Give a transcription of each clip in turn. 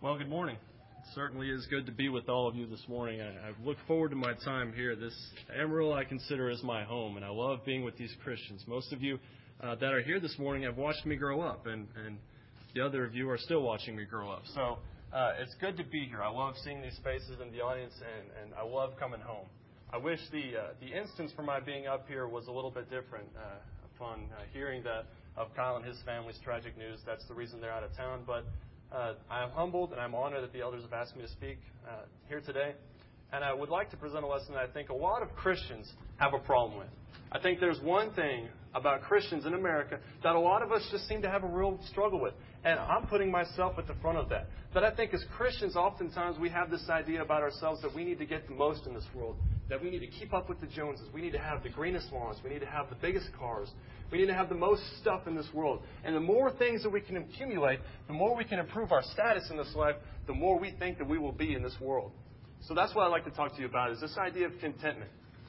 Well, good morning. It certainly is good to be with all of you this morning. I look forward to my time here. This Amarillo I consider as my home, and I love being with these Christians. Most of you that are here this morning have watched me grow up, and the other of you are still watching me grow up. So it's good to be here. I love seeing these faces in the audience, and I love coming home. I wish the instance for my being up here was a little bit different upon hearing that of Kyle and his family's tragic news. That's the reason they're out of town, but I am humbled and I'm honored that the elders have asked me to speak here today. And I would like to present a lesson that I think a lot of Christians have a problem with. I think there's one thing about Christians in America that a lot of us just seem to have a real struggle with. And I'm putting myself at the front of that. That I think as Christians, oftentimes we have this idea about ourselves that we need to get the most in this world. That we need to keep up with the Joneses. We need to have the greenest lawns. We need to have the biggest cars. We need to have the most stuff in this world. And the more things that we can accumulate, the more we can improve our status in this life, the more we think that we will be in this world. So that's what I'd like to talk to you about, is this idea of contentment.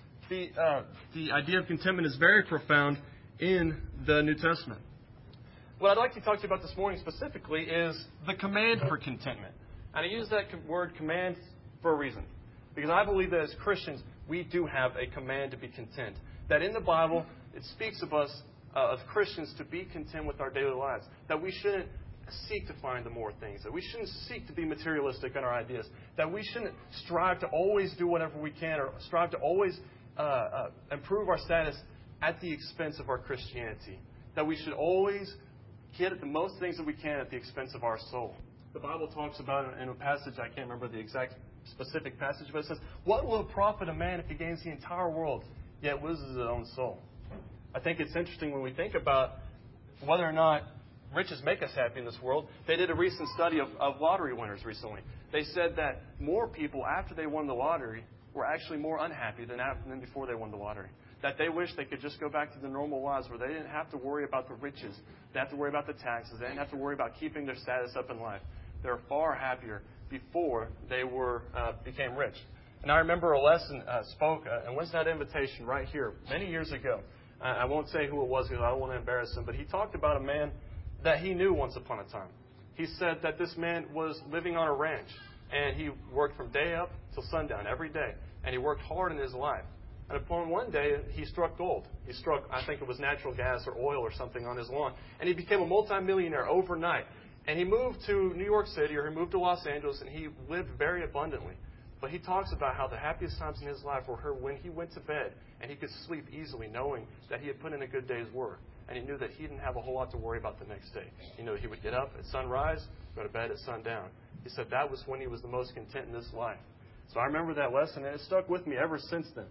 The idea of contentment is very profound in the New Testament. What I'd like to talk to you about this morning specifically is the command for contentment. And I use that word command for a reason. Because I believe that as Christians, we do have a command to be content. That in the Bible, it speaks of us, as Christians, to be content with our daily lives. That we shouldn't seek to find the more things. That we shouldn't seek to be materialistic in our ideas. That we shouldn't strive to always do whatever we can or strive to always improve our status at the expense of our Christianity. That we should always get the most things that we can at the expense of our soul. The Bible talks about in a passage, I can't remember the exact specific passage, but it says, "What will it profit a man if he gains the entire world, yet loses his own soul?" I think it's interesting when we think about whether or not riches make us happy in this world. They did a recent study of lottery winners recently. They said that more people, after they won the lottery, were actually more unhappy than before they won the lottery. That they wish they could just go back to the normal lives where they didn't have to worry about the riches. They didn't have to worry about the taxes. They didn't have to worry about keeping their status up in life. They were far happier before they became rich. And I remember a lesson spoke and was that invitation right here many years ago. I won't say who it was because I don't want to embarrass him, but he talked about a man that he knew once upon a time. He said that this man was living on a ranch, and he worked from day up till sundown every day, and he worked hard in his life. And upon one day, he struck gold. He struck, I think it was natural gas or oil or something on his lawn, and he became a multimillionaire overnight. And he moved to New York City, or he moved to Los Angeles, and he lived very abundantly. But he talks about how the happiest times in his life were when he went to bed and he could sleep easily knowing that he had put in a good day's work. And he knew that he didn't have a whole lot to worry about the next day. He knew he would get up at sunrise, go to bed at sundown. He said that was when he was the most content in this life. So I remember that lesson, and it stuck with me ever since then.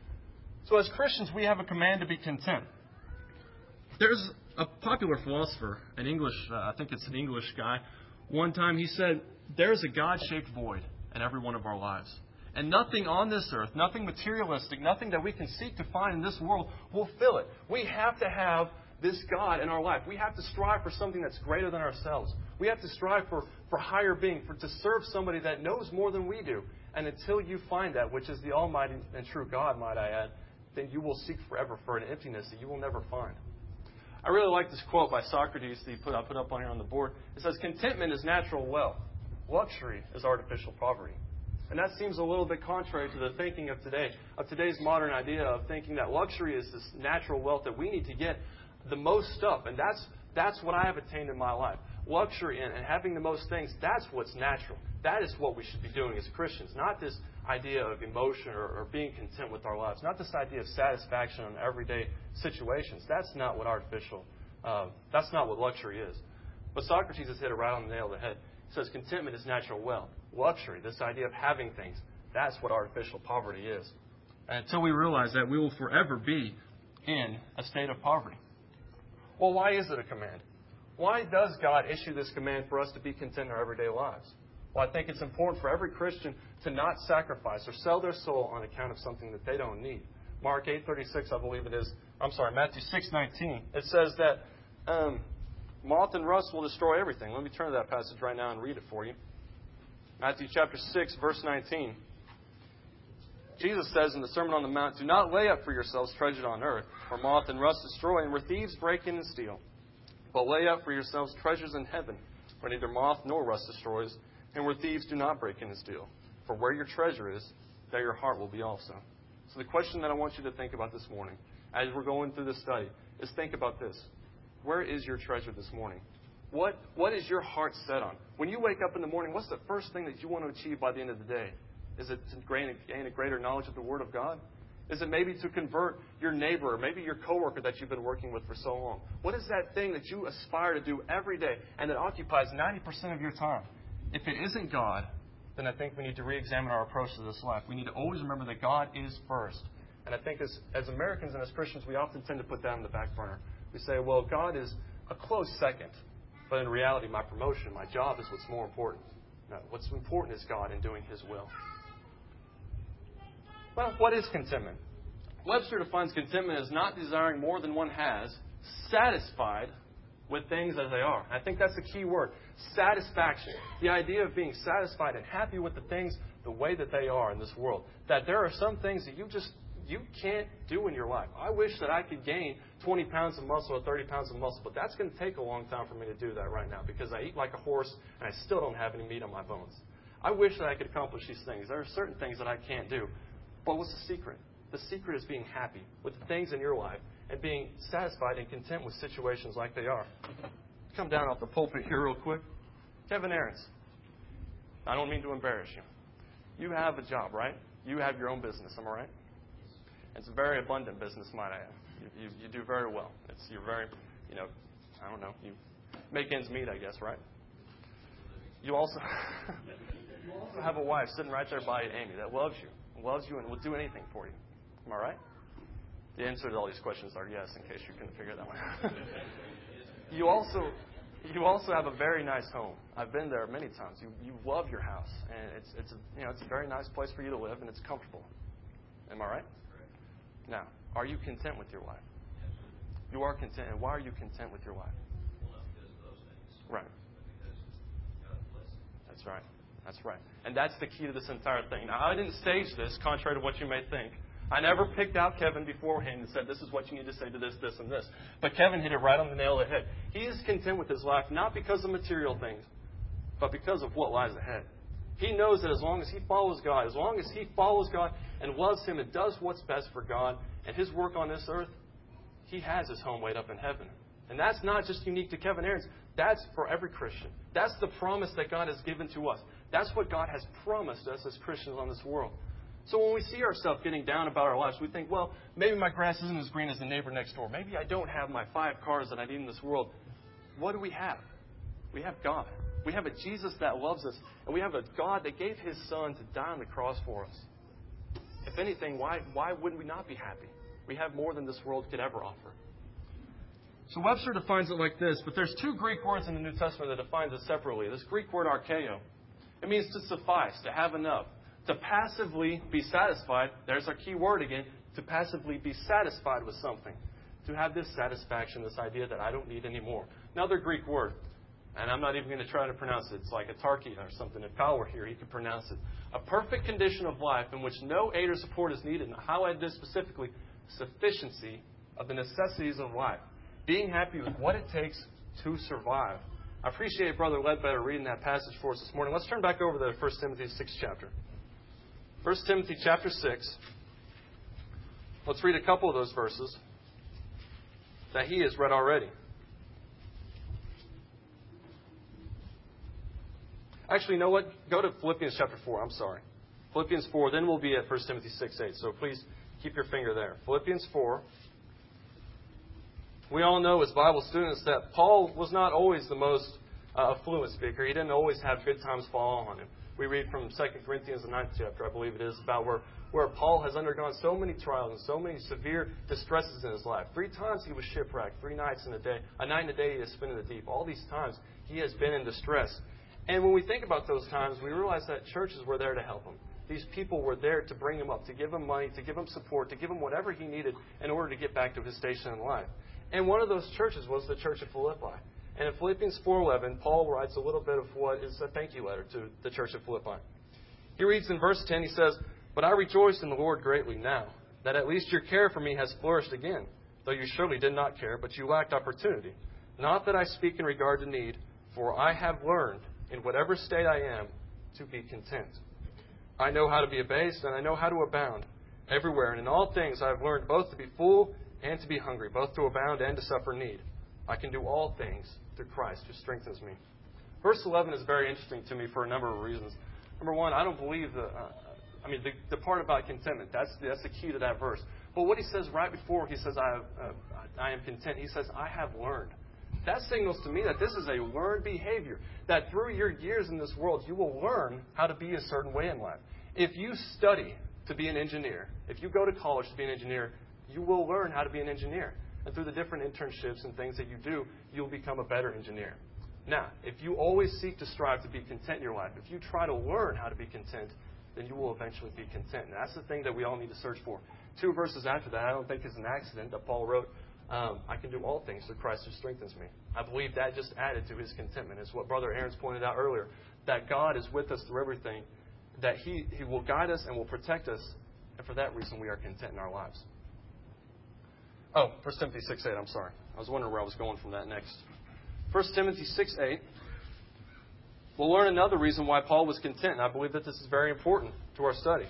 So as Christians, we have a command to be content. There's a popular philosopher, I think it's an English guy. One time he said, "There's a God-shaped void in every one of our lives. And nothing on this earth, nothing materialistic, nothing that we can seek to find in this world will fill it. We have to have this God in our life. We have to strive for something that's greater than ourselves. We have to strive for higher being, to serve somebody that knows more than we do. And until you find that, which is the Almighty and true God, might I add, then you will seek forever for an emptiness that you will never find." I really like this quote by Socrates that I put up on here on the board. It says, "Contentment is natural wealth. Luxury is artificial poverty." And that seems a little bit contrary to the thinking of today's modern idea of thinking that luxury is this natural wealth that we need to get the most stuff. And that's what I have attained in my life. Luxury and having the most things, that's what's natural. That is what we should be doing as Christians. Not this idea of emotion or being content with our lives. Not this idea of satisfaction in everyday situations. That's not what that's not what luxury is. But Socrates has hit it right on the nail of the head. He says contentment is natural wealth. Luxury, this idea of having things, that's what artificial poverty is. And until we realize that, we will forever be in a state of poverty. Well, why is it a command? Why does God issue this command for us to be content in our everyday lives? Well, I think it's important for every Christian to not sacrifice or sell their soul on account of something that they don't need. Mark 8:36, I believe it is. Matthew 6:19. It says that moth and rust will destroy everything. Let me turn to that passage right now and read it for you. Matthew chapter 6, verse 19. Jesus says in the Sermon on the Mount, "Do not lay up for yourselves treasures on earth, where moth and rust destroy, and where thieves break in and steal. But lay up for yourselves treasures in heaven, where neither moth nor rust destroys, and where thieves do not break in and steal. For where your treasure is, there your heart will be also. So the question that I want you to think about this morning, as we're going through this study, is think about this. Where is your treasure this morning? What is your heart set on? When you wake up in the morning, what's the first thing that you want to achieve by the end of the day? Is it to gain a greater knowledge of the Word of God? Is it maybe to convert your neighbor or maybe your coworker that you've been working with for so long? What is that thing that you aspire to do every day and that occupies 90% of your time? If it isn't God, then I think we need to re-examine our approach to this life. We need to always remember that God is first. And I think as Americans and as Christians, we often tend to put that in the back burner. We say, well, God is a close second. But in reality, my promotion, my job is what's more important. No, what's important is God and doing His will. Well, what is contentment? Webster defines contentment as not desiring more than one has, satisfied with things as they are. I think that's the key word. Satisfaction. The idea of being satisfied and happy with the things the way that they are in this world. That there are some things that you can't do in your life. I wish that I could gain 20 pounds of muscle or 30 pounds of muscle, but that's going to take a long time for me to do that right now because I eat like a horse and I still don't have any meat on my bones. I wish that I could accomplish these things. There are certain things that I can't do. But what's the secret? The secret is being happy with the things in your life and being satisfied and content with situations like they are. Come down off the pulpit here real quick. Kevin Aarons. I don't mean to embarrass you. You have a job, right? You have your own business, am I right? It's a very abundant business, might I add. You do very well. You're very, I don't know, you make ends meet, I guess, right? You also have a wife sitting right there by you, Amy, that loves you and will do anything for you. Am I right? The answer to all these questions are yes, in case you couldn't figure that one out. You also have a very nice home. I've been there many times. You love your house, and it's a very nice place for you to live, and it's comfortable. Am I right? Now, are you content with your life? You are content. And why are you content with your life? Well, not because of those things. Right. But because God blessed it. That's right. That's right. And that's the key to this entire thing. Now, I didn't stage this, contrary to what you may think. I never picked out Kevin beforehand and said, this is what you need to say to this, this, and this. But Kevin hit it right on the nail of the head. He is content with his life, not because of material things, but because of what lies ahead. He knows that as long as he follows God and loves Him and does what's best for God and His work on this earth, he has his home laid up in heaven. And that's not just unique to Kevin Aarons. That's for every Christian. That's the promise that God has given to us. That's what God has promised us as Christians on this world. So when we see ourselves getting down about our lives, we think, well, maybe my grass isn't as green as the neighbor next door. Maybe I don't have my 5 cars that I need in this world. What do we have? We have God. We have a Jesus that loves us. And we have a God that gave His Son to die on the cross for us. If anything, why wouldn't we not be happy? We have more than this world could ever offer. So Webster defines it like this, but there's 2 Greek words in the New Testament that defines it separately. This Greek word archeo. It means to suffice, to have enough. To passively be satisfied, there's our key word again, to passively be satisfied with something. To have this satisfaction, this idea that I don't need any more. Another Greek word, and I'm not even going to try to pronounce it. It's like a tarkia or something. If Kyle were here, he could pronounce it. A perfect condition of life in which no aid or support is needed. And I highlight this specifically, sufficiency of the necessities of life. Being happy with what it takes to survive. I appreciate Brother Ledbetter reading that passage for us this morning. Let's turn back over to 1 Timothy 6th chapter. 1 Timothy chapter 6. Let's read a couple of those verses that he has read already. Actually, you know what? Go to Philippians chapter 4. I'm sorry. Philippians 4, then we'll be at 1 Timothy 6:8. So please keep your finger there. Philippians 4. We all know as Bible students that Paul was not always the most fluent speaker. He didn't always have good times fall on him. We read from 2 Corinthians, the 9th chapter, I believe it is, about where Paul has undergone so many trials and so many severe distresses in his life. 3 times he was shipwrecked, 3 nights in a day. A night and a day he has spent in the deep. All these times he has been in distress. And when we think about those times, we realize that churches were there to help him. These people were there to bring him up, to give him money, to give him support, to give him whatever he needed in order to get back to his station in life. And one of those churches was the church of Philippi. And in Philippians 4:11, Paul writes a little bit of what is a thank you letter to the church of Philippi. He reads in verse 10, he says, "But I rejoice in the Lord greatly now, that at least your care for me has flourished again, though you surely did not care, but you lacked opportunity. Not that I speak in regard to need, for I have learned, in whatever state I am, to be content. I know how to be abased, and I know how to abound everywhere. And in all things I have learned both to be full and to be hungry, both to abound and to suffer need. I can do all things through Christ who strengthens me. Verse 11 is very interesting to me for a number of reasons. Number one, I don't believe the part about contentment. That's the key to that verse. But what he says right before he says, I am content, he says, I have learned. That signals to me that this is a learned behavior. That through your years in this world, you will learn how to be a certain way in life. If you study to be an engineer, if you go to college to be an engineer, you will learn how to be an engineer. And through the different internships and things that you do, you'll become a better engineer. Now, if you always seek to strive to be content in your life, if you try to learn how to be content, then you will eventually be content. And that's the thing that we all need to search for. 2 verses after that, I don't think it's an accident that Paul wrote, I can do all things through Christ who strengthens me. I believe that just added to his contentment. It's what Brother Aaron's pointed out earlier, that God is with us through everything, that He will guide us and will protect us, and for that reason we are content in our lives. 1 Timothy 6:8, I'm sorry. I was wondering where I was going from that next. 1 Timothy 6:8. We'll learn another reason why Paul was content, and I believe that this is very important to our study.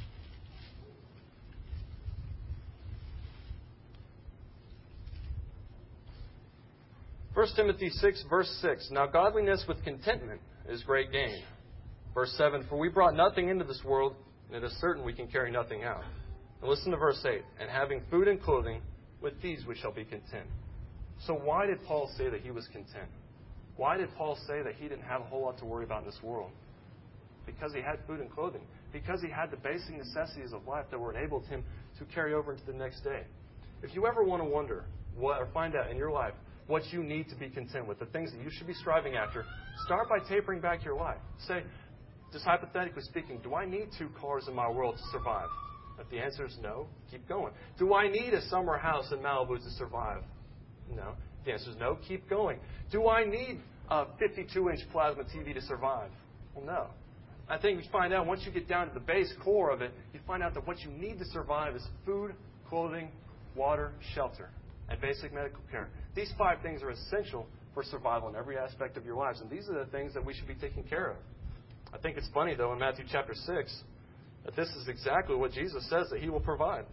1 Timothy 6, verse 6. Now godliness with contentment is great gain. Verse 7. For we brought nothing into this world, and it is certain we can carry nothing out. And listen to verse 8. And having food and clothing, with these we shall be content. So why did Paul say that he was content? Why did Paul say that he didn't have a whole lot to worry about in this world? Because he had food and clothing. Because he had the basic necessities of life that were enabled him to carry over into the next day. If you ever want to wonder or find out in your life what you need to be content with, the things that you should be striving after, start by tapering back your life. Say, just hypothetically speaking, do I need 2 cars in my world to survive? If the answer is no, keep going. Do I need a summer house in Malibu to survive? No. If the answer is no, keep going. Do I need a 52-inch plasma TV to survive? Well, no. I think you find out once you get down to the base core of it, you find out that what you need to survive is food, clothing, water, shelter, and basic medical care. These 5 things are essential for survival in every aspect of your lives, and these are the things that we should be taking care of. I think it's funny, though, in Matthew chapter 6, that this is exactly what Jesus says that He will provide.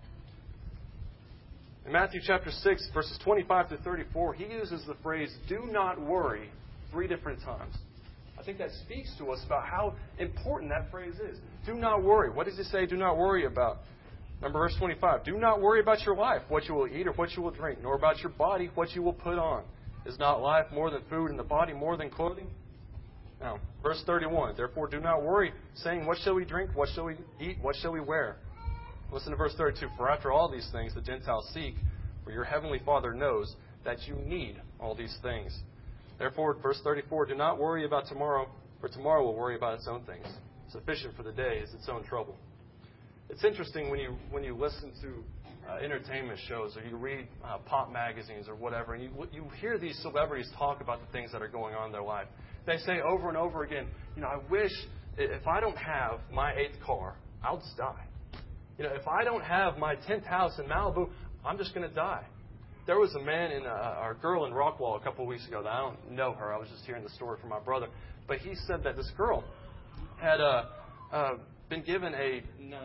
In Matthew chapter 6, verses 25 to 34, He uses the phrase, do not worry, 3 different times. I think that speaks to us about how important that phrase is. Do not worry. What does He say do not worry about? Remember verse 25. Do not worry about your life, what you will eat or what you will drink, nor about your body, what you will put on. Is not life more than food, and the body more than clothing? Now, verse 31. Therefore, do not worry, saying, what shall we drink? What shall we eat? What shall we wear? Listen to verse 32. For after all these things the Gentiles seek, for your heavenly Father knows that you need all these things. Therefore, verse 34. Do not worry about tomorrow, for tomorrow will worry about its own things. Sufficient for the day is its own trouble. It's interesting when you listen to entertainment shows or you read pop magazines or whatever, and you hear these celebrities talk about the things that are going on in their life. They say over and over again, I wish if I don't have my 8th car, I'll just die. If I don't have my 10th house in Malibu, I'm just going to die. There was a man our girl in Rockwall a couple of weeks ago that I don't know her. I was just hearing the story from my brother. But he said that this girl had been given a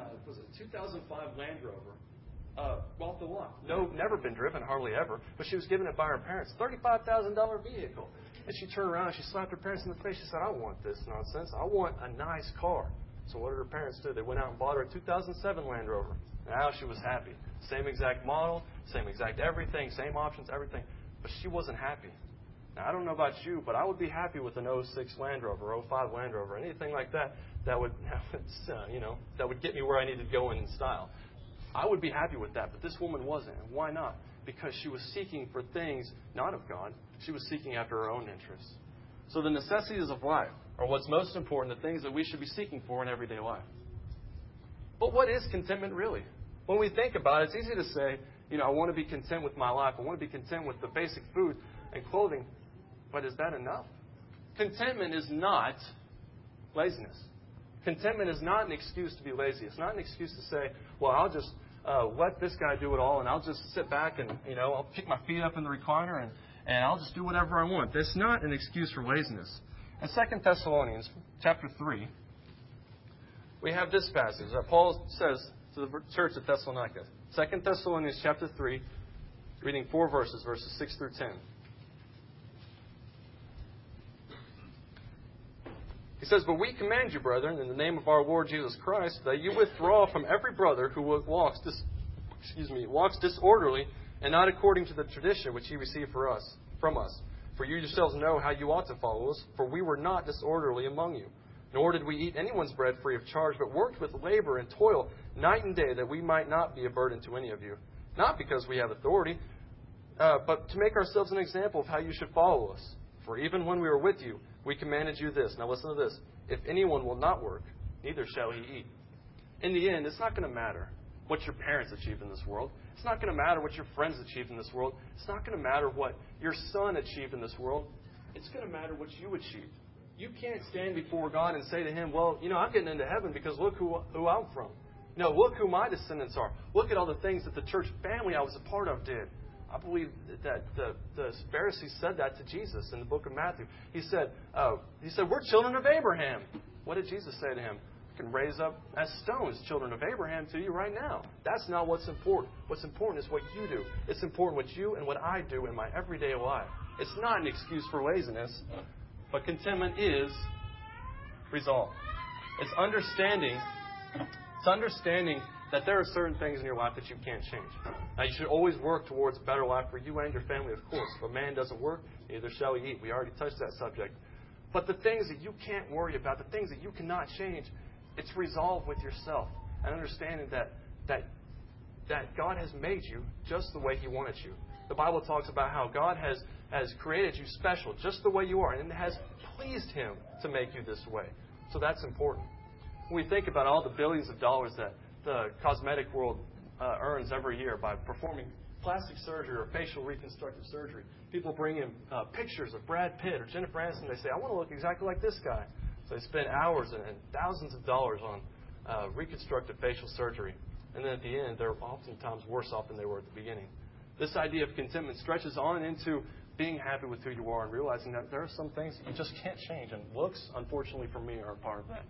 2005 Land Rover off the lot. No, never been driven, hardly ever. But she was given it by her parents. $35,000 vehicle. And she turned around and she slapped her parents in the face. She said, I want this nonsense. I want a nice car. So what did her parents do? They went out and bought her a 2007 Land Rover. Now she was happy. Same exact model, same exact everything, same options, everything. But she wasn't happy. Now, I don't know about you, but I would be happy with an 06 Land Rover, 05 Land Rover, anything like that that would get me where I needed to go in style. I would be happy with that, but this woman wasn't. And why not? Because she was seeking for things not of God. She was seeking after her own interests. So the necessities of life are what's most important, the things that we should be seeking for in everyday life. But what is contentment really? When we think about it, it's easy to say, I want to be content with my life. I want to be content with the basic food and clothing. But is that enough? Contentment is not laziness. Contentment is not an excuse to be lazy. It's not an excuse to say, well, I'll just let this guy do it all, and I'll just sit back and, I'll kick my feet up in the recliner, and I'll just do whatever I want. That's not an excuse for laziness. In 2 Thessalonians chapter 3, we have this passage that Paul says to the church at Thessalonica. 2 Thessalonians chapter 3, reading 4 verses, verses 6 through 10. He says, "But we command you, brethren, in the name of our Lord Jesus Christ, that you withdraw from every brother who walks disorderly and not according to the tradition which he received from us. For you yourselves know how you ought to follow us, for we were not disorderly among you. Nor did we eat anyone's bread free of charge, but worked with labor and toil night and day, that we might not be a burden to any of you. Not because we have authority, but to make ourselves an example of how you should follow us. For even when we were with you, we commanded you this." Now listen to this. "If anyone will not work, neither shall he eat." In the end, it's not going to matter what your parents achieved in this world. It's not going to matter what your friends achieved in this world. It's not going to matter what your son achieved in this world. It's going to matter what you achieved. You can't stand before God and say to Him, "Well, I'm getting into heaven because look who I'm from. Look who my descendants are. Look at all the things that the church family I was a part of did." I believe that the Pharisees said that to Jesus in the book of Matthew. He said, "We're children of Abraham." What did Jesus say to him? "I can raise up as stones children of Abraham to you right now." That's not what's important. What's important is what you do. It's important what you and what I do in my everyday life. It's not an excuse for laziness, but contentment is resolve. It's understanding that there are certain things in your life that you can't change. Now, you should always work towards a better life for you and your family, of course. If a man doesn't work, neither shall he eat. We already touched that subject. But the things that you can't worry about, the things that you cannot change, it's resolve with yourself and understanding that God has made you just the way He wanted you. The Bible talks about how God has created you special, just the way you are, and it has pleased Him to make you this way. So that's important. When we think about all the billions of dollars that the cosmetic world earns every year by performing plastic surgery or facial reconstructive surgery, people bring in pictures of Brad Pitt or Jennifer Aniston. They say, "I want to look exactly like this guy." So they spend hours and thousands of dollars on reconstructive facial surgery. And then at the end, they're oftentimes worse off than they were at the beginning. This idea of contentment stretches on into being happy with who you are and realizing that there are some things that you just can't change. And looks, unfortunately for me, are a part of that.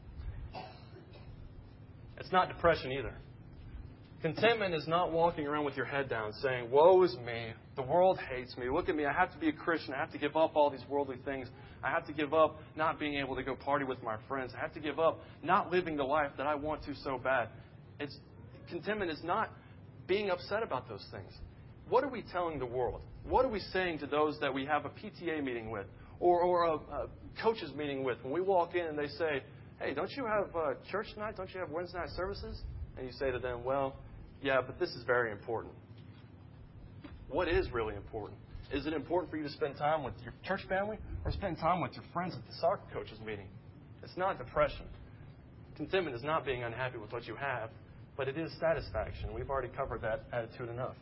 It's not depression either. Contentment is not walking around with your head down saying, "Woe is me. The world hates me. Look at me. I have to be a Christian. I have to give up all these worldly things. I have to give up not being able to go party with my friends. I have to give up not living the life that I want to so bad." Contentment is not being upset about those things. What are we telling the world? What are we saying to those that we have a PTA meeting with or a coaches meeting with when we walk in and they say, "Hey, don't you have church tonight? Don't you have Wednesday night services?" And you say to them, "Well, yeah, but this is very important." What is really important? Is it important for you to spend time with your church family or spend time with your friends at the soccer coaches meeting? It's not depression. Contentment is not being unhappy with what you have, but it is satisfaction. We've already covered that attitude enough.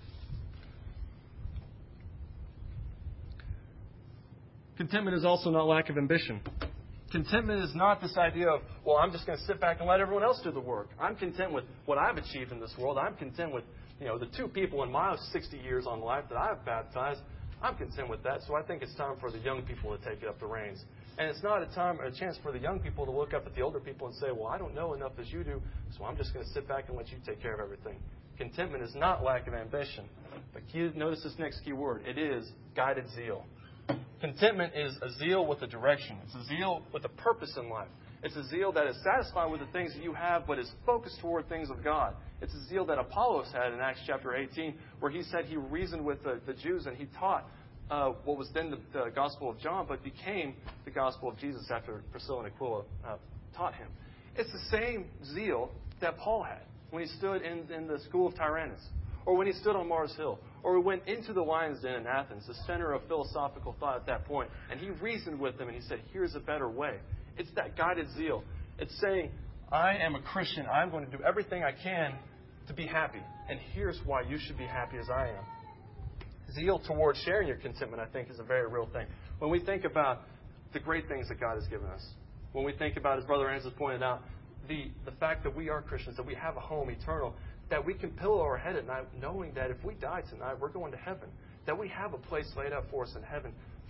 Contentment is also not lack of ambition. Contentment is not this idea of, "Well, I'm just going to sit back and let everyone else do the work. I'm content with what I've achieved in this world. I'm content with, the 2 people in my 60 years on life that I've baptized. I'm content with that, so I think it's time for the young people to take up the reins." And it's not a chance for the young people to look up at the older people and say, "Well, I don't know enough as you do, so I'm just going to sit back and let you take care of everything." Contentment is not lack of ambition. But notice this next key word. It is guided zeal. Contentment is a zeal with a direction. It's a zeal with a purpose in life. It's a zeal that is satisfied with the things that you have, but is focused toward things of God. It's a zeal that Apollos had in Acts chapter 18, where he said he reasoned with the Jews and he taught what was then the Gospel of John, but became the Gospel of Jesus after Priscilla and Aquila taught him. It's the same zeal that Paul had when he stood in the school of Tyrannus, or when he stood on Mars Hill, or went into the lion's den in Athens, the center of philosophical thought at that point, and he reasoned with them and he said, "Here's a better way." It's that guided zeal. It's saying, "I am a Christian. I'm going to do everything I can to be happy, and here's why you should be happy as I am." Zeal towards sharing your contentment, I think, is a very real thing. When we think about the great things that God has given us, when we think about, as Brother Anz has pointed out, the fact that we are Christians, that we have a home eternal, that we can pillow our head at night knowing that if we die tonight, we're going to heaven, that we have a place laid out for us in heaven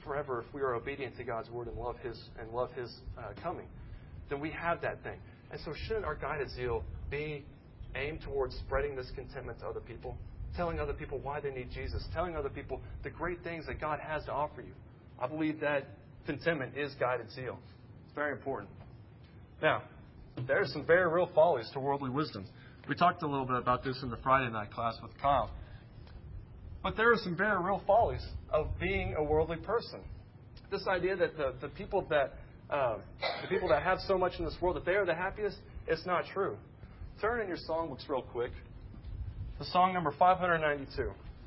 forever if we are obedient to God's word and love His coming. Then we have that thing. And so shouldn't our guided zeal be aimed towards spreading this contentment to other people? Telling other people why they need Jesus. Telling other people the great things that God has to offer you. I believe that contentment is guided zeal. It's very important. Now, there are some very real follies to worldly wisdom. We talked a little bit about this in the Friday night class with Kyle. But there are some very real follies of being a worldly person. This idea that the people that have so much in this world, that they are the happiest, it's not true. Turn in your songbooks real quick. The song number 592.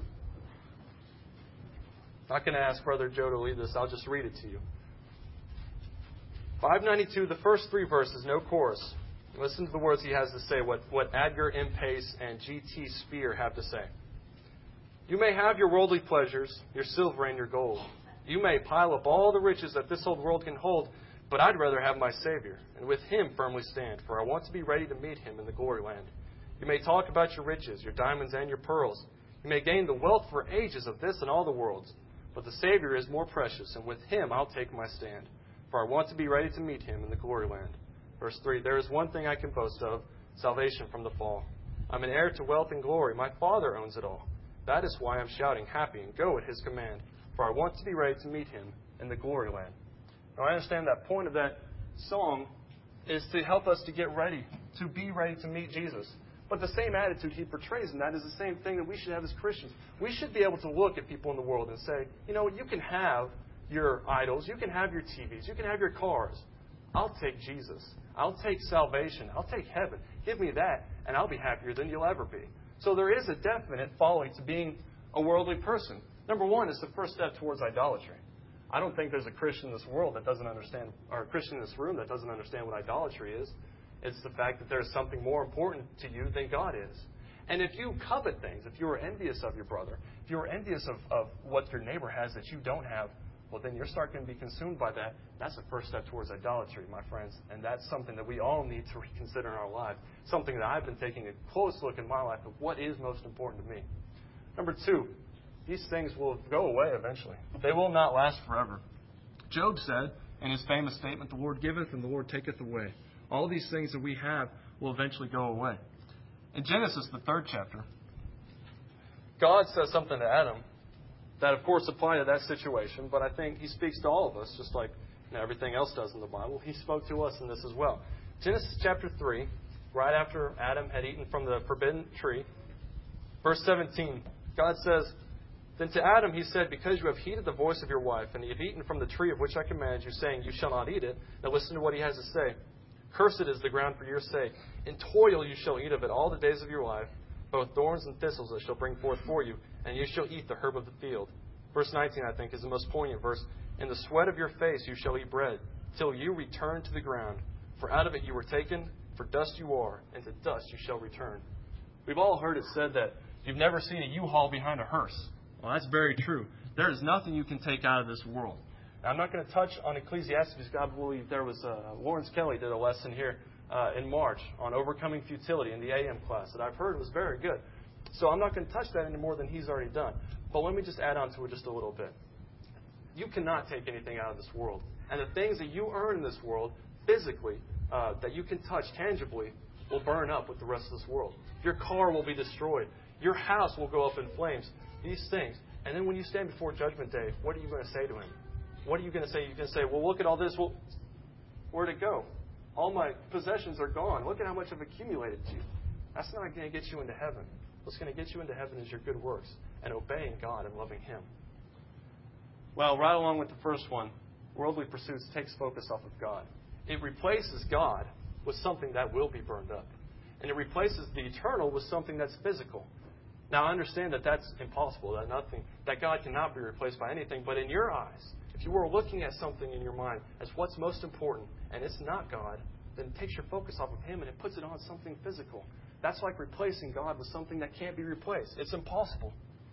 Not going to ask Brother Joe to lead this. I'll just read it to you. 592, the first 3 verses, no chorus. Listen to the words he has to say, what Edgar M. Pace and G.T. Spear have to say. You may have your worldly pleasures, your silver and your gold. You may pile up all the riches that this old world can hold, but I'd rather have my Savior, and with Him firmly stand, for I want to be ready to meet Him in the glory land. You may talk about your riches, your diamonds and your pearls. You may gain the wealth for ages of this and all the worlds, but the Savior is more precious, and with Him I'll take my stand, for I want to be ready to meet Him in the glory land. Verse 3, there is one thing I can boast of, salvation from the fall. I'm an heir to wealth and glory. My Father owns it all. That is why I'm shouting, happy, and go at His command, for I want to be ready to meet Him in the glory land. Now, I understand that point of that song is to help us to get ready, to be ready to meet Jesus. But the same attitude he portrays in that is the same thing that we should have as Christians. We should be able to look at people in the world and say, you know, you can have your idols, you can have your TVs, you can have your cars. I'll take Jesus. I'll take salvation. I'll take heaven. Give me that, and I'll be happier than you'll ever be. So there is a definite folly to being a worldly person. Number one is the first step towards idolatry. I don't think there's a Christian in this world that doesn't understand, or a Christian in this room that doesn't understand what idolatry is. It's the fact that there's something more important to you than God is. And if you covet things, if you are envious of your brother, if you are envious of what your neighbor has that you don't have, well, then you're starting to be consumed by that. That's the first step towards idolatry, my friends. And that's something that we all need to reconsider in our lives. Something that I've been taking a close look in my life of what is most important to me. Number two, these things will go away eventually. They will not last forever. Job said in his famous statement, the Lord giveth and the Lord taketh away. All these things that we have will eventually go away. In Genesis, the 3rd chapter, God says something to Adam that, of course, apply to that situation, but I think He speaks to all of us, just like everything else does in the Bible. He spoke to us in this as well. Genesis chapter 3, right after Adam had eaten from the forbidden tree, verse 17, God says, then to Adam He said, because you have heeded the voice of your wife, and you have eaten from the tree of which I commanded you, saying, you shall not eat it. Now listen to what He has to say. Cursed is the ground for your sake. In toil you shall eat of it all the days of your life. Both thorns and thistles it shall bring forth for you, and you shall eat the herb of the field. Verse 19, I think, is the most poignant verse. In the sweat of your face you shall eat bread, till you return to the ground. For out of it you were taken, for dust you are, and to dust you shall return. We've all heard it said that you've never seen a U-Haul behind a hearse. Well, that's very true. There is nothing you can take out of this world. Now, I'm not going to touch on Ecclesiastes because I believe there was Lawrence Kelly did a lesson here in March on overcoming futility in the AM class that I've heard was very good. So I'm not going to touch that any more than he's already done. But let me just add on to it just a little bit. You cannot take anything out of this world. And the things that you earn in this world physically, that you can touch tangibly, will burn up with the rest of this world. Your car will be destroyed. Your house will go up in flames. These things. And then when you stand before Judgment Day, what are you going to say to Him? What are you going to say? You're going to say, well, look at all this. Well, where'd it go? All my possessions are gone. Look at how much I've accumulated to you. That's not going to get you into heaven. What's going to get you into heaven is your good works and obeying God and loving Him. Well, right along with the first one, worldly pursuits takes focus off of God. It replaces God with something that will be burned up. And it replaces the eternal with something that's physical. Now, I understand that that's impossible, that God cannot be replaced by anything. But in your eyes, if you were looking at something in your mind as what's most important, and it's not God, then it takes your focus off of Him and it puts it on something physical. That's like replacing God with something that can't be replaced. It's impossible.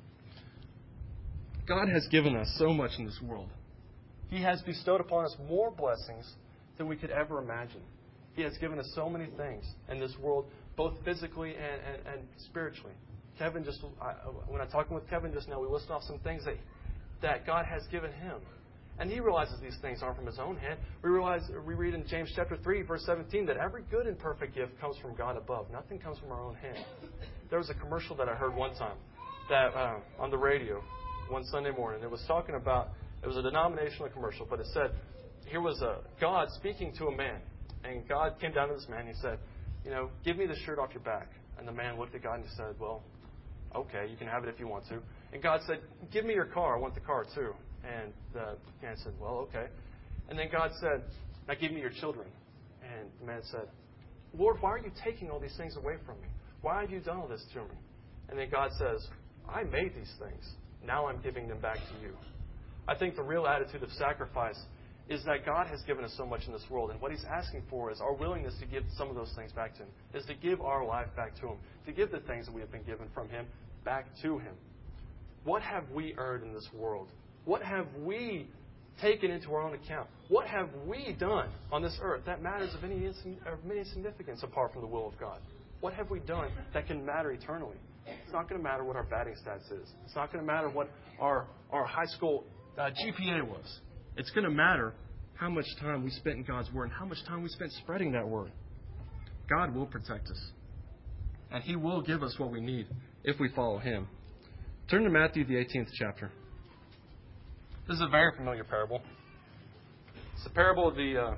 God has given us so much in this world. He has bestowed upon us more blessings than we could ever imagine. He has given us so many things in this world, both physically and spiritually. When I was talking with Kevin just now, we listed off some things that God has given him. And he realizes these things aren't from his own hand. We read in James chapter 3, verse 17, that every good and perfect gift comes from God above. Nothing comes from our own hand. There was a commercial that I heard one time that on the radio one Sunday morning. It was talking about, it was a denominational commercial, but it said, here was God speaking to a man. And God came down to this man and he said, give me the shirt off your back. And the man looked at God and he said, well, okay, you can have it if you want to. And God said, give me your car. I want the car too. And the man said, well, okay. And then God said, now give me your children. And the man said, Lord, why are you taking all these things away from me? Why have you done all this to me? And then God says, I made these things. Now I'm giving them back to you. I think the real attitude of sacrifice is that God has given us so much in this world. And what He's asking for is our willingness to give some of those things back to Him, is to give our life back to Him, to give the things that we have been given from Him back to Him. What have we earned in this world? What have we taken into our own account? What have we done on this earth that matters of any significance apart from the will of God? What have we done that can matter eternally? It's not going to matter what our batting stats is. It's not going to matter what our high school GPA was. It's going to matter how much time we spent in God's Word and how much time we spent spreading that Word. God will protect us. And He will give us what we need if we follow Him. Turn to Matthew, the 18th chapter. This is a very familiar parable. It's the parable of the,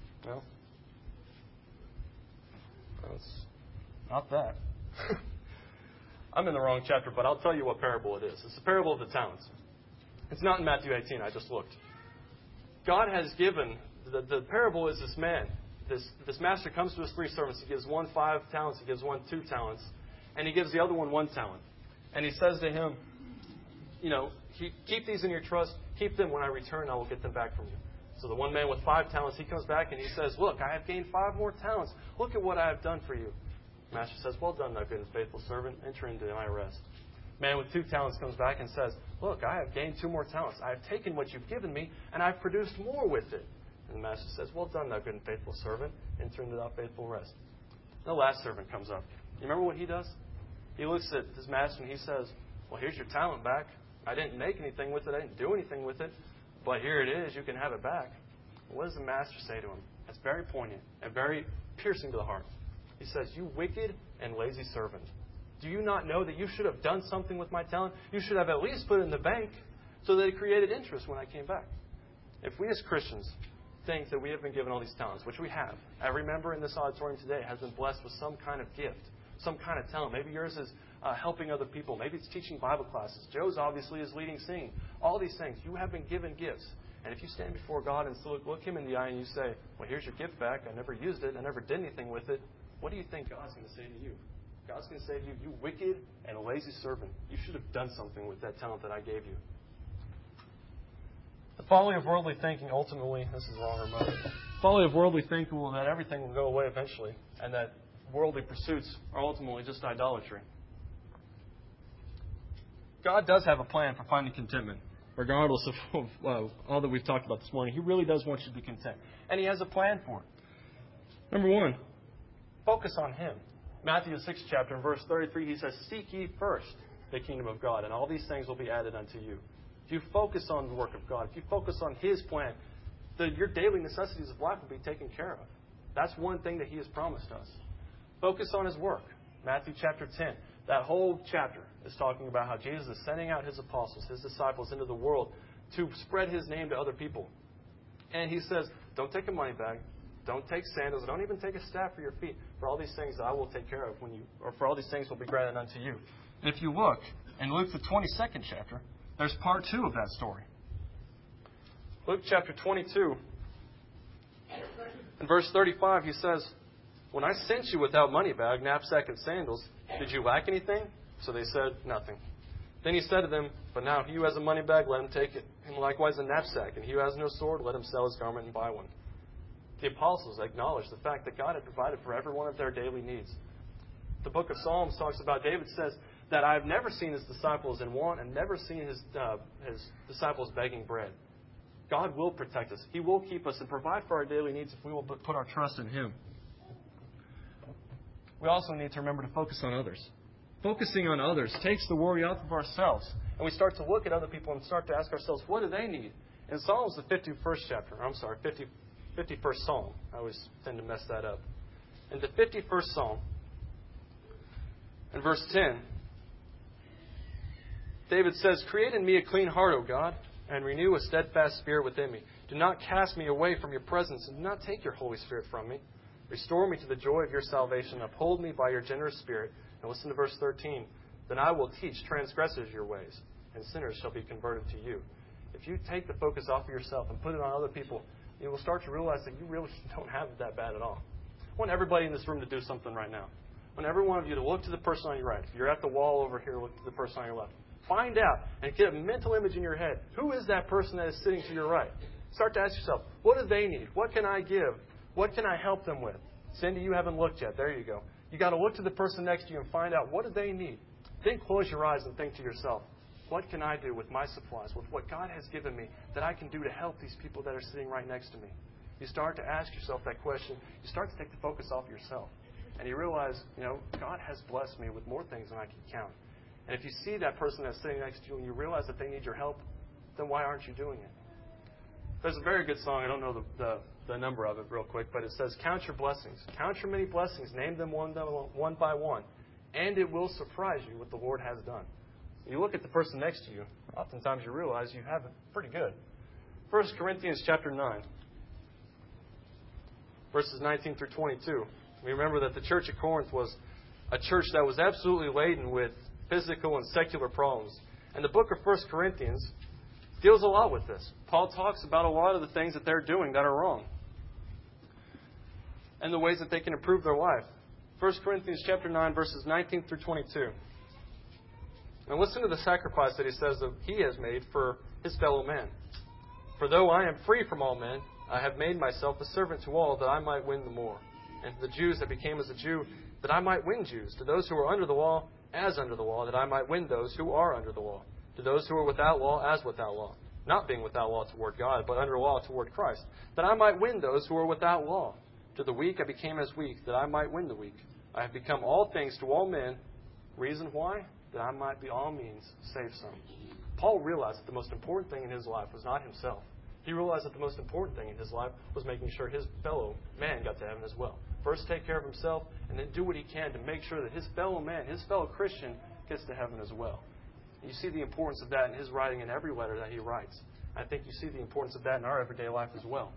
it's not that. I'm in the wrong chapter, but I'll tell you what parable it is. It's the parable of the talents. It's not in Matthew 18, I just looked. God has given, the parable is this man. This master comes to his 3 servants. He gives one 5 talents, he gives one 2 talents, and he gives the other one 1 talent. And he says to him, keep these in your trust. Keep them. When I return, I will get them back from you. So the one man with 5 talents, he comes back and he says, look, I have gained 5 more talents. Look at what I have done for you. The master says, well done, thou good and faithful servant. Enter into my rest. Man with 2 talents comes back and says, look, I have gained 2 more talents. I have taken what you've given me, and I've produced more with it. And the master says, well done, thou good and faithful servant. Enter into thy faithful rest. The last servant comes up. You remember what he does? He looks at his master and he says, well, here's your talent back. I didn't make anything with it. I didn't do anything with it. But here it is. You can have it back. What does the master say to him? That's very poignant and very piercing to the heart. He says, you wicked and lazy servant. Do you not know that you should have done something with my talent? You should have at least put it in the bank so that it created interest when I came back. If we as Christians think that we have been given all these talents, which we have, every member in this auditorium today has been blessed with some kind of gift, some kind of talent. Maybe yours is helping other people. Maybe it's teaching Bible classes. Joe's obviously is leading singing. All these things. You have been given gifts. And if you stand before God and look Him in the eye and you say, well, here's your gift back. I never used it. I never did anything with it. What do you think God's going to say to you? God's going to say to you, you wicked and lazy servant. You should have done something with that talent that I gave you. The folly of worldly thinking, ultimately, this is wrong remote. Folly of worldly thinking will that everything will go away eventually, and that worldly pursuits are ultimately just idolatry. God does have a plan for finding contentment, regardless of all that we've talked about this morning. He really does want you to be content, and He has a plan for it. Number 1, focus on Him. Matthew 6 chapter, in verse 33, He says, seek ye first the kingdom of God, and all these things will be added unto you. If you focus on the work of God, if you focus on His plan, your daily necessities of life will be taken care of. That's one thing that He has promised us. Focus on His work. Matthew chapter 10. That whole chapter is talking about how Jesus is sending out His apostles, His disciples into the world to spread His name to other people. And He says, don't take a money bag. Don't take sandals. Don't even take a staff for your feet. For all these things that I will take care of for all these things will be granted unto you. And if you look in Luke the 22nd chapter, there's part 2 of that story. Luke chapter 22, in verse 35, He says, when I sent you without money bag, knapsack, and sandals, did you lack anything? So they said, nothing. Then He said to them, but now he who has a money bag, let him take it, and likewise a knapsack. And he who has no sword, let him sell his garment and buy one. The apostles acknowledged the fact that God had provided for every one of their daily needs. The book of Psalms talks about, David says, that I have never seen His disciples in want and never seen His disciples begging bread. God will protect us. He will keep us and provide for our daily needs if we will put our trust in Him. We also need to remember to focus on others. Focusing on others takes the worry off of ourselves. And we start to look at other people and start to ask ourselves, what do they need? In Psalms, the 51st chapter, 51st Psalm. I always tend to mess that up. In the 51st Psalm, in verse 10, David says, "Create in me a clean heart, O God, and renew a steadfast spirit within me. Do not cast me away from your presence, and do not take your Holy Spirit from me. Restore me to the joy of your salvation. Uphold me by your generous spirit." And listen to verse 13. "Then I will teach transgressors your ways, and sinners shall be converted to you." If you take the focus off of yourself and put it on other people, you will start to realize that you really don't have it that bad at all. I want everybody in this room to do something right now. I want every one of you to look to the person on your right. If you're at the wall over here, look to the person on your left. Find out and get a mental image in your head. Who is that person that is sitting to your right? Start to ask yourself, what do they need? What can I give? What can I help them with? Cindy, you haven't looked yet. There you go. You got to look to the person next to you and find out, what do they need? Then close your eyes and think to yourself, what can I do with my supplies, with what God has given me, that I can do to help these people that are sitting right next to me? You start to ask yourself that question. You start to take the focus off yourself. And you realize, God has blessed me with more things than I can count. And if you see that person that's sitting next to you and you realize that they need your help, then why aren't you doing it? There's a very good song. I don't know the number of it real quick, but it says, "Count your blessings. Count your many blessings. Name them one by one. And it will surprise you what the Lord has done." You look at the person next to you, oftentimes you realize you have it pretty good. 1 Corinthians chapter 9, verses 19 through 22. We remember that the church at Corinth was a church that was absolutely laden with physical and secular problems. And the book of 1 Corinthians deals a lot with this. Paul talks about a lot of the things that they're doing that are wrong and the ways that they can improve their life. 1 Corinthians chapter 9, verses 19 through 22. Now listen to the sacrifice that he says that he has made for his fellow man. "For though I am free from all men, I have made myself a servant to all, that I might win the more. And to the Jews I became as a Jew, that I might win Jews. To those who are under the law, as under the law, that I might win those who are under the law. To those who are without law, as without law, not being without law toward God, but under law toward Christ, that I might win those who are without law. To the weak I became as weak, that I might win the weak. I have become all things to all men." Reason why? That I might by all means save some. Paul realized that the most important thing in his life was not himself. He realized that the most important thing in his life was making sure his fellow man got to heaven as well. First take care of himself, and then do what he can to make sure that his fellow man, his fellow Christian, gets to heaven as well. You see the importance of that in his writing in every letter that he writes. I think you see the importance of that in our everyday life as well.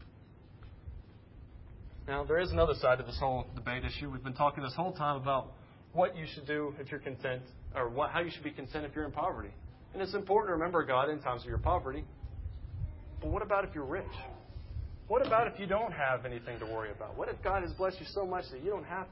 Now, there is another side to this whole debate issue. We've been talking this whole time about what you should do if you're content, or how you should be content if you're in poverty. And it's important to remember God in times of your poverty. But what about if you're rich? What about if you don't have anything to worry about? What if God has blessed you so much that you don't have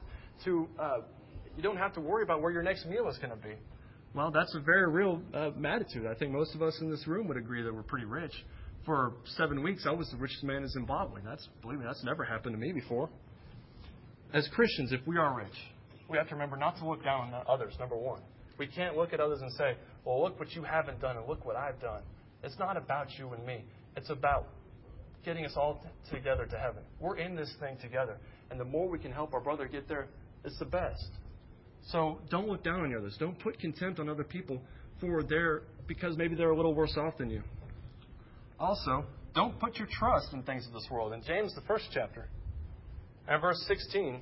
to worry about where your next meal is going to be? Well, that's a very real attitude. I think most of us in this room would agree that we're pretty rich. For 7 weeks, I was the richest man in Zimbabwe. Believe me, that's never happened to me before. As Christians, if we are rich, we have to remember not to look down on others, number one. We can't look at others and say, well, look what you haven't done and look what I've done. It's not about you and me. It's about getting us all together to heaven. We're in this thing together. And the more we can help our brother get there, it's the best. So don't look down on the others. Don't put contempt on other people because maybe they're a little worse off than you. Also, don't put your trust in things of this world. In James, the 1st chapter, and verse 16,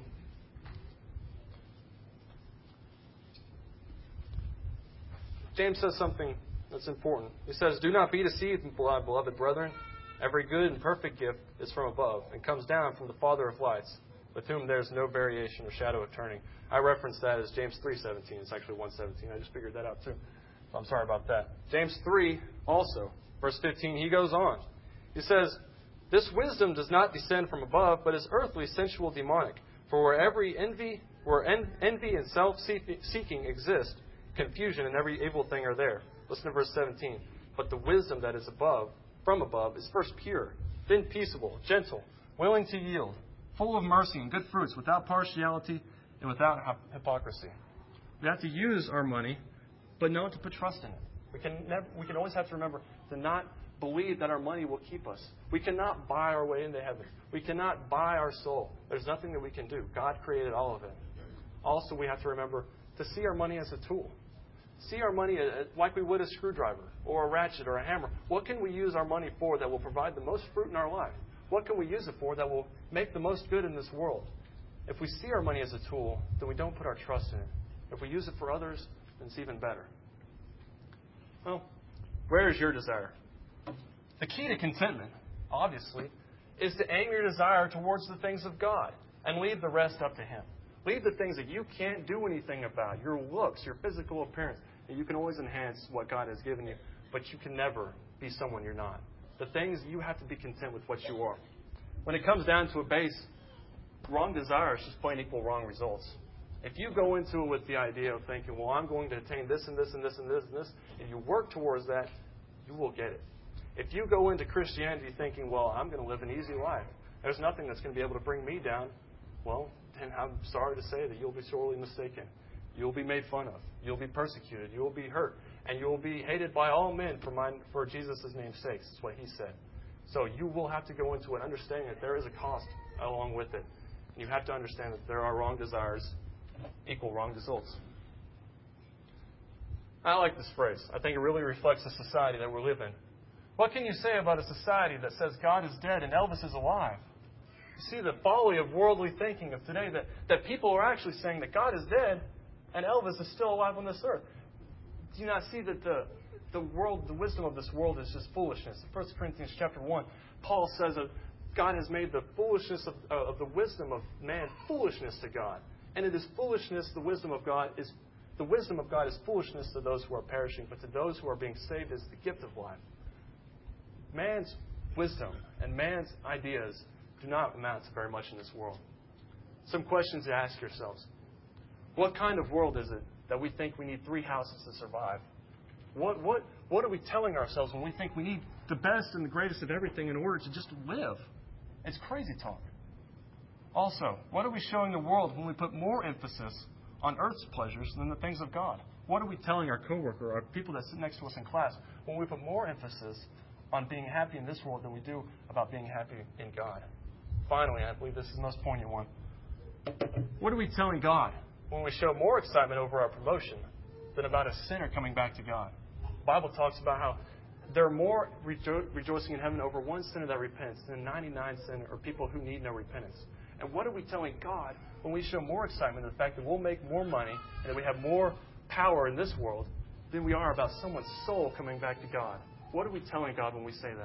James says something that's important. He says, "Do not be deceived, beloved brethren. Every good and perfect gift is from above and comes down from the Father of lights, with whom there is no variation or shadow of turning." I referenced that as James 3:17. It's actually 1:17. I just figured that out too. So I'm sorry about that. James 3 also, verse 15, he goes on. He says, "This wisdom does not descend from above, but is earthly, sensual, demonic. For where envy and self-seeking exist, confusion and every evil thing are there." Listen to verse 17. "But the wisdom that is from above is first pure, then peaceable, gentle, willing to yield, full of mercy and good fruits, without partiality and without hypocrisy." We have to use our money, but not to put trust in it. We can always have to remember to not believe that our money will keep us. We cannot buy our way into heaven. We cannot buy our soul. There's nothing that we can do. God created all of it. Also, we have to remember to see our money as a tool. see our money like we would a screwdriver or a ratchet or a hammer. What can we use our money for that will provide the most fruit in our life? What can we use it for that will make the most good in this world? If we see our money as a tool, then we don't put our trust in it. If we use it for others, then it's even better. Well, where is your desire? The key to contentment, obviously, is to aim your desire towards the things of God and leave the rest up to Him. Leave the things that you can't do anything about, your looks, your physical appearance. And you can always enhance what God has given you, but you can never be someone you're not. The things, you have to be content with what you are. When it comes down to a base, wrong desires just plain equal wrong results. If you go into it with the idea of thinking, well, I'm going to attain this and this and this and this and this, and you work towards that, you will get it. If you go into Christianity thinking, well, I'm going to live an easy life, there's nothing that's going to be able to bring me down, well, then I'm sorry to say that you'll be sorely mistaken. You'll be made fun of. You'll be persecuted. You'll be hurt. And you'll be hated by all men for Jesus' name's sake. That's what He said. So you will have to go into it understanding that there is a cost along with it. And you have to understand that there are wrong desires equal wrong results. I like this phrase. I think it really reflects the society that we live in. What can you say about a society that says God is dead and Elvis is alive? You see the folly of worldly thinking of today that people are actually saying that God is dead and Elvis is still alive on this earth. Do you not see that the wisdom of this world is just foolishness? In 1 Corinthians chapter 1, Paul says that God has made the foolishness of the wisdom of man foolishness to God. And it is foolishness, the wisdom of God is foolishness to those who are perishing, but to those who are being saved is the gift of life. Man's wisdom and man's ideas do not amount to very much in this world. Some questions to ask yourselves. What kind of world is it that we think we need 3 houses to survive? What are we telling ourselves when we think we need the best and the greatest of everything in order to just live? It's crazy talk. Also, what are we showing the world when we put more emphasis on earth's pleasures than the things of God? What are we telling our coworker or people that sit next to us in class when we put more emphasis on being happy in this world than we do about being happy in God? Finally, I believe this is the most poignant one. What are we telling God when we show more excitement over our promotion than about a sinner coming back to God? The Bible talks about how there are more rejoicing in heaven over one sinner that repents than 99 sinners or people who need no repentance. And what are we telling God when we show more excitement in the fact that we'll make more money and that we have more power in this world than we are about someone's soul coming back to God? What are we telling God when we say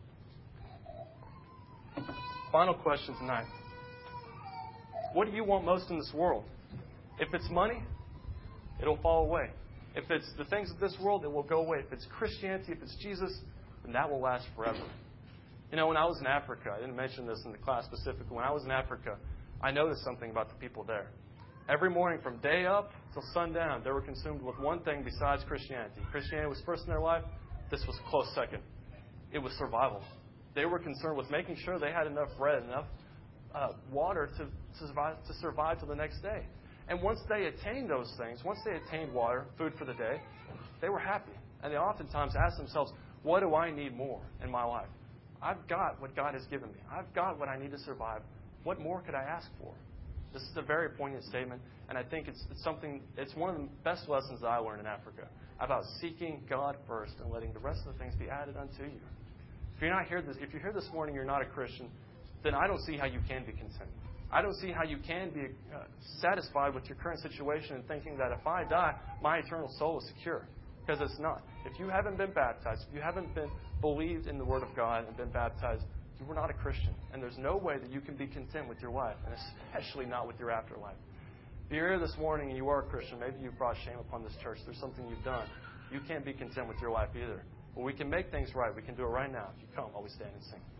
that? Final question tonight. What do you want most in this world? If it's money, it'll fall away. If it's the things of this world, it will go away. If it's Christianity, if it's Jesus, then that will last forever. You know, when I was in Africa, I didn't mention this in the class specifically. When I was in Africa, I noticed something about the people there. Every morning from day up till sundown, they were consumed with one thing besides Christianity. Christianity was first in their life. This was a close second. It was survival. They were concerned with making sure they had enough bread, enough water to survive till the next day. And once they attained those things, once they attained water, food for the day, they were happy. And they oftentimes asked themselves, what do I need more in my life? I've got what God has given me. I've got what I need to survive. What more could I ask for? This is a very poignant statement, and I think it's one of the best lessons that I learned in Africa about seeking God first and letting the rest of the things be added unto you. If you're here this morning, you're not a Christian, then I don't see how you can be content. I don't see how you can be satisfied with your current situation and thinking that if I die, my eternal soul is secure. Because it's not. If you haven't been baptized, if you haven't been believed in the Word of God and been baptized, you were not a Christian. And there's no way that you can be content with your life, and especially not with your afterlife. If you're here this morning and you are a Christian, maybe you've brought shame upon this church. There's something you've done. You can't be content with your life either. But we can make things right. We can do it right now if you come while we stand and sing.